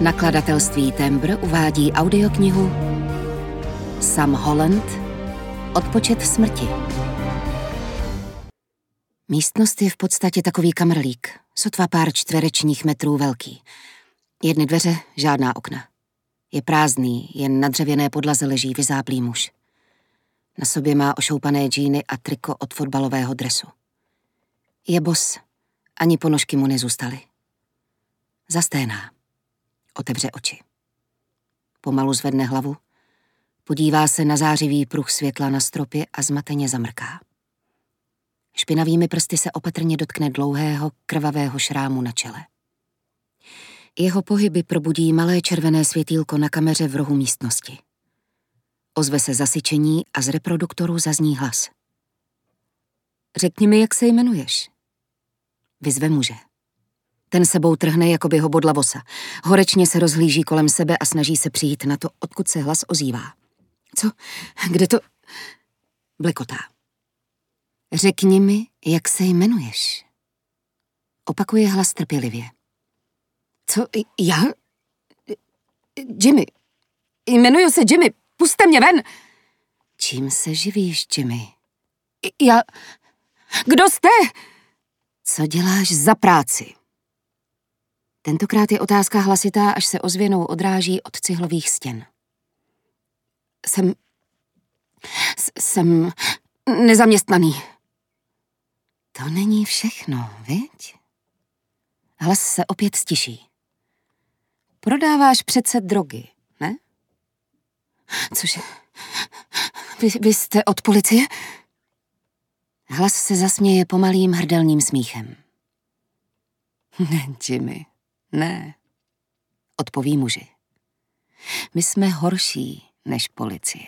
Nakladatelství Tembr uvádí audioknihu Sam Holland Odpočet smrti. Místnost je v podstatě takový kamrlík, sotva pár čtverečních metrů velký. Jedny dveře, žádná okna. Je prázdný, jen na dřevěné podlaze leží vyzáblý muž. Na sobě má ošoupané džíny a triko od fotbalového dresu. Je bos, ani ponožky mu nezůstaly. Zasténá. Otevře oči. Pomalu zvedne hlavu, podívá se na zářivý pruh světla na stropě a zmateně zamrká. Špinavými prsty se opatrně dotkne dlouhého, krvavého šrámu na čele. Jeho pohyby probudí malé červené světýlko na kameře v rohu místnosti. Ozve se zasyčení a z reproduktoru zazní hlas. Řekni mi, jak se jmenuješ. Vyzve muže. Ten sebou trhne, jako by ho bodla vosa. Horečně se rozhlíží kolem sebe a snaží se přijít na to, odkud se hlas ozývá. Co? Kde to? Blekotá. Řekni mi, jak se jmenuješ. Opakuje hlas trpělivě. Co? Já? Jimmy. Jmenuju se Jimmy. Pusťte mě ven. Čím se živíš, Jimmy? Já... Kdo jste? Co děláš za práci? Tentokrát je otázka hlasitá, až se ozvěnou odráží od cihlových stěn. Jsem nezaměstnaný. To není všechno, viď? Hlas se opět stiší. Prodáváš přece drogy, ne? Cože? Vy jste od policie? Hlas se zasměje pomalým hrdelním smíchem. Ne, Jimmy, ne, odpoví muži. My jsme horší než policie.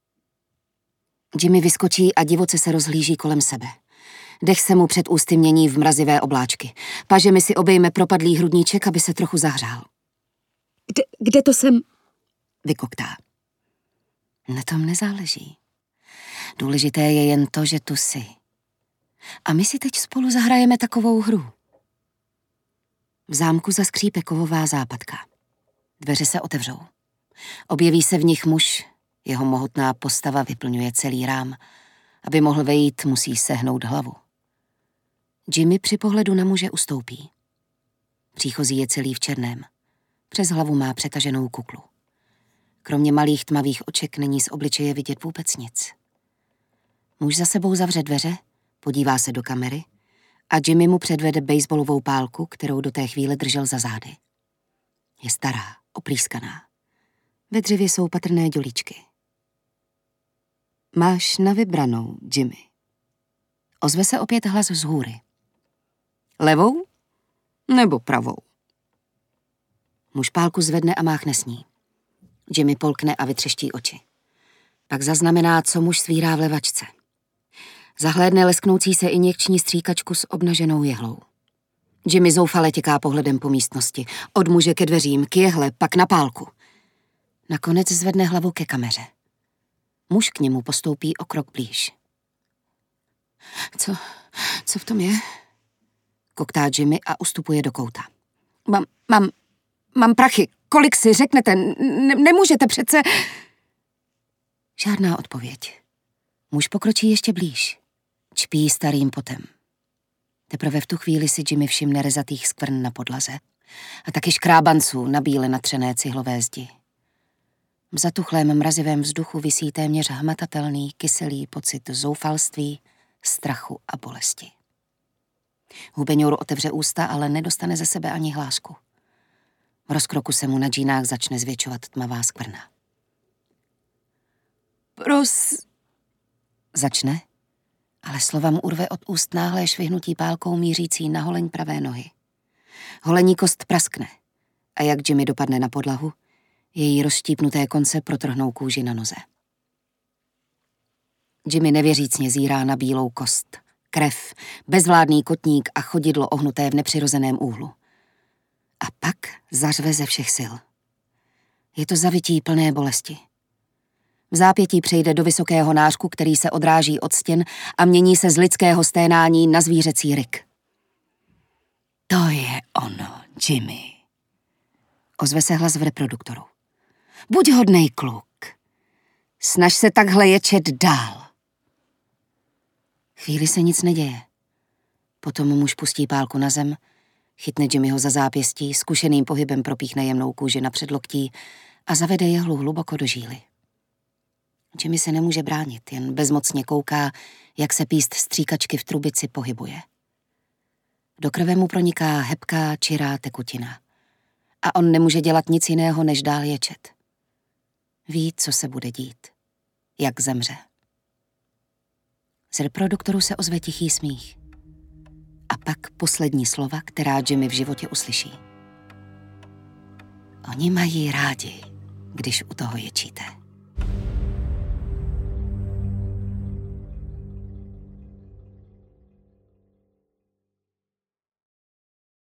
Jimmy vyskočí a divoce se rozhlíží kolem sebe. Dech se mu před ústy mění v mrazivé obláčky. Pažemi si obejme propadlý hrudníček, aby se trochu zahřál. Kde to jsem? Vykoktá. Na tom nezáleží. Důležité je jen to, že tu jsi. A my si teď spolu zahrajeme takovou hru. V zámku zaskřípe kovová západka. Dveře se otevřou. Objeví se v nich muž, jeho mohutná postava vyplňuje celý rám. Aby mohl vejít, musí sehnout hlavu. Jimmy při pohledu na muže ustoupí. Příchozí je celý v černém. Přes hlavu má přetaženou kuklu. Kromě malých tmavých oček není z obličeje vidět vůbec nic. Muž za sebou zavře dveře, podívá se do kamery a Jimmy mu předvede baseballovou pálku, kterou do té chvíle držel za zády. Je stará, oprýskaná. Ve dřevě jsou patrné dělíčky. Máš na vybranou, Jimmy. Ozve se opět hlas z hůry. Levou nebo pravou? Muž pálku zvedne a máchne s ní. Jimmy polkne a vytřeští oči. Pak zaznamená, co muž svírá v levačce. Zahlédne lesknoucí se injekční stříkačku s obnaženou jehlou. Jimmy zoufale těká pohledem po místnosti. Od muže ke dveřím, k jehle, pak na pálku. Nakonec zvedne hlavu ke kameře. Muž k němu postoupí o krok blíž. Co v tom je? Koktá Jimmy a ustupuje do kouta. Mám prachy. Kolik si řeknete? Nemůžete přece... Žádná odpověď. Muž pokročí ještě blíž. Čpí starým potem. Teprve v tu chvíli si Jimmy všimne rezatých skvrn na podlaze a taky škrábanců na bíle natřené cihlové zdi. V zatuchlém mrazivém vzduchu visí téměř hmatatelný, kyselý pocit zoufalství, strachu a bolesti. Hubeňour otevře ústa, ale nedostane ze sebe ani hlásku. V rozkroku se mu na džínách začne zvětšovat tmavá skvrna. Začne, ale slova mu urve od úst náhlé švihnutí pálkou mířící na holeň pravé nohy. Holení kost praskne a jak Jimmy dopadne na podlahu, její rozštípnuté konce protrhnou kůži na noze. Jimmy nevěřícně zírá na bílou kost, krev, bezvládný kotník a chodidlo ohnuté v nepřirozeném úhlu. A pak zařve ze všech sil. Je to zavití plné bolesti. V zápětí přejde do vysokého nářku, který se odráží od stěn a mění se z lidského sténání na zvířecí ryk. To je ono, Jimmy. Ozve se hlas v reproduktoru. Buď hodnej kluk. Snaž se takhle ječet dál. Chvíli se nic neděje. Potom muž pustí pálku na zem, chytne Jimmyho za zápěstí, zkušeným pohybem propíchne jemnou kůži na předloktí a zavede jehlu hluboko do žíly. Jimmy se nemůže bránit, jen bezmocně kouká, jak se píst stříkačky v trubici pohybuje. Do krve mu proniká hebká, čirá tekutina. A on nemůže dělat nic jiného, než dál ječet. Ví, co se bude dít. Jak zemře. Z reproduktoru se ozve tichý smích. A pak poslední slova, která Jimmy v životě uslyší. Oni mají rádi, když u toho ječíte.